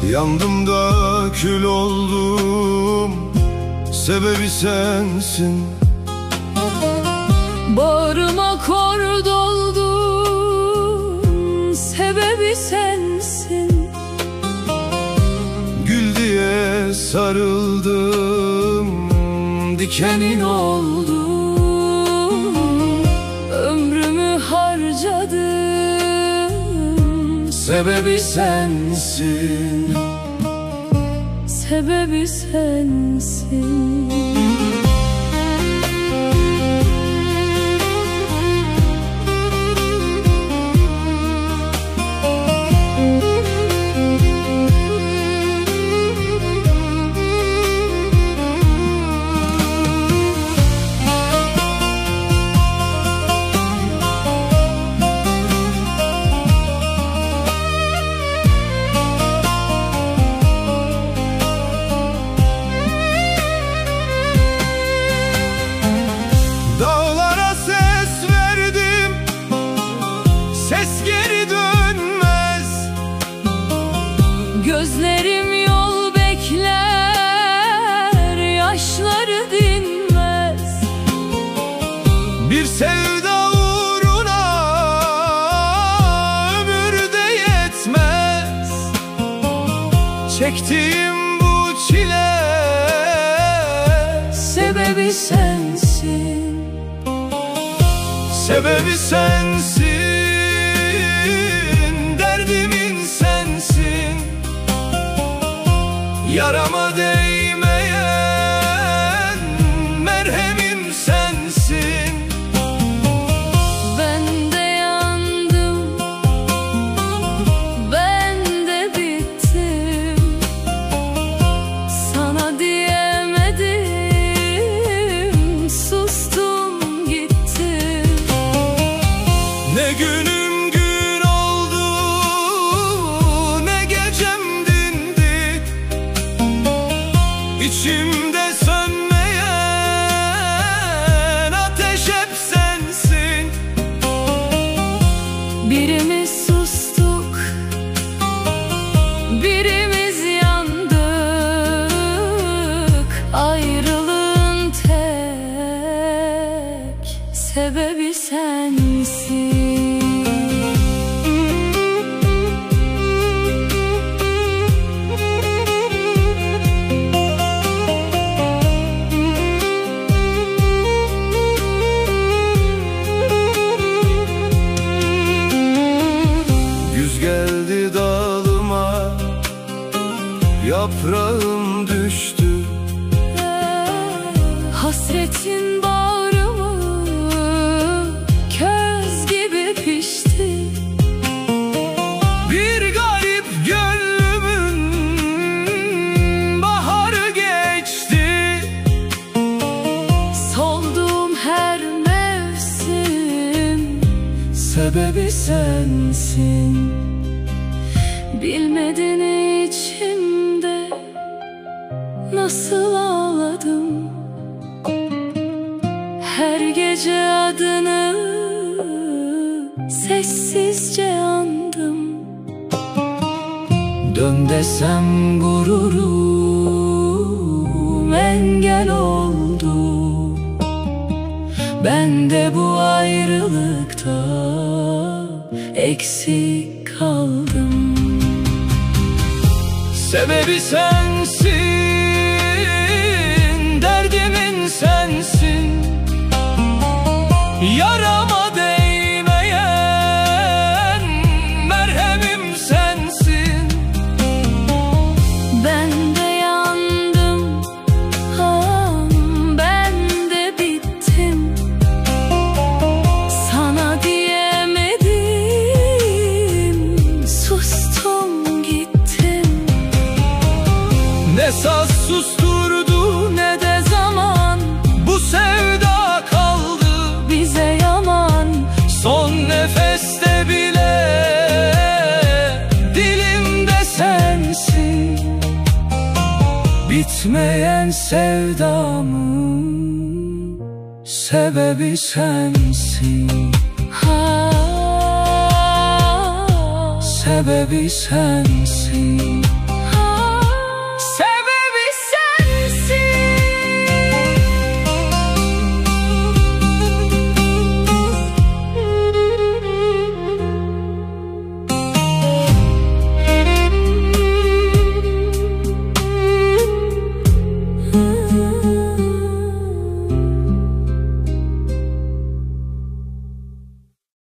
Yandım da kül oldum, sebebi sensin. Bağrıma kor doldum, sebebi sensin. Gül diye sarıldım, dikenin oldum. Ömrümü harcadım, Sebebi sensin. sebebi sensin. Dağlara ses verdim, ses geri dönmez. Gözlerim yol bekler, yaşları dinmez. Bir sevda uğruna ömür de yetmez. Çektiğim bu çile Sebebi sensin. sebebi sensin. Derdimin sensin. Yarama değmeyen merhemim sensin. Ben de yandım, ben de bittim. Sana diyemedim, sustum gittim. Ne günüm gün oldu, ne gecem dindi. İçimde sönmeyen ateş hep sensin. Birimiz sustuk, birimiz yandık. Ayrılığın tek sebebi sensin. Güz geldi dalıma, yaprağım düştü. Hasretin bağrımı köz gibi pişti. Bir garip gönlümün baharı geçti. Solduğum her mevsim sebebi sensin. Bilmedin içimde nasıl ağladım. Her gece adını sessizce andım. Dön desem gururum engel oldu. Ben de bu ayrılıkta eksik kaldım. Sebebi sensin, derdimin sensin. Yarama değmeyen merhemim sensin. Ben de yandım, ben de bittim. Sana diyemedim, sustum gittim. Ne saz susturdu ne de zaman, bu sevda kaldı Bize yaman, son nefeste bile. Dilimde sensin, bitmeyen sevdamın sebebi sensin. Sebebi sensin.